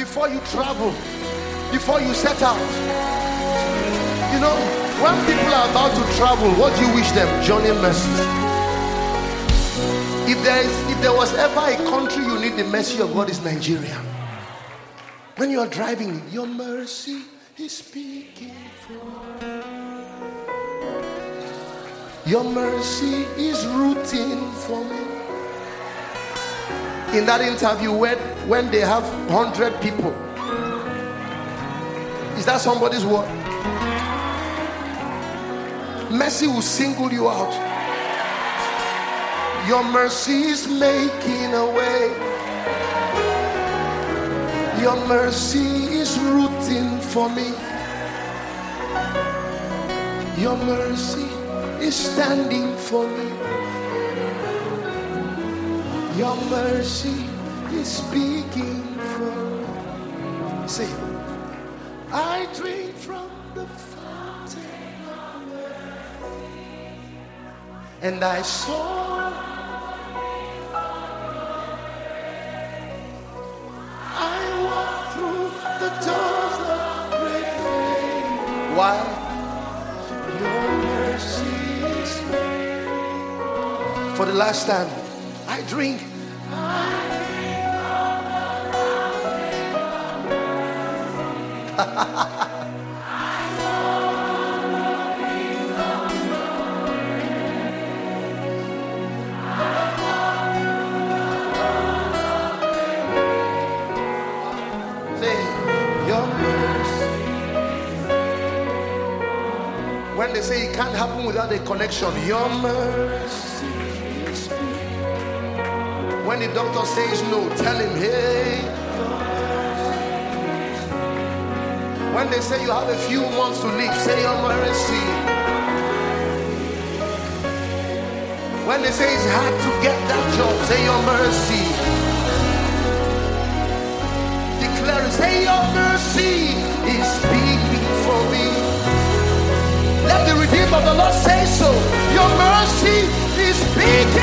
before you travel, before you set out. You know, when people are about to travel, what do you wish them? Journey mercy. If there was ever a country you need the mercy of God, is Nigeria. When you are driving, your mercy is speaking for you. Your mercy is rooting for me. In that interview, when they have 100 people, is that somebody's word? Mercy will single you out. Your mercy is making a way. Your mercy is rooting for me. Your mercy is standing for me. Your mercy is speaking for me. Say, I drink from the fountain of mercy, and I saw. I walk through the doors of great faith. Why? Your mercy is made. For the last time, I drink. Say, your mercy. When they say it can't happen without a connection, your mercy. When the doctor says no, tell him, hey. When they say you have a few months to live, say your mercy. When they say it's hard to get that job, say your mercy. Declare it, say your mercy is speaking for me. Let the redeemed of the Lord say so. Your mercy is speaking.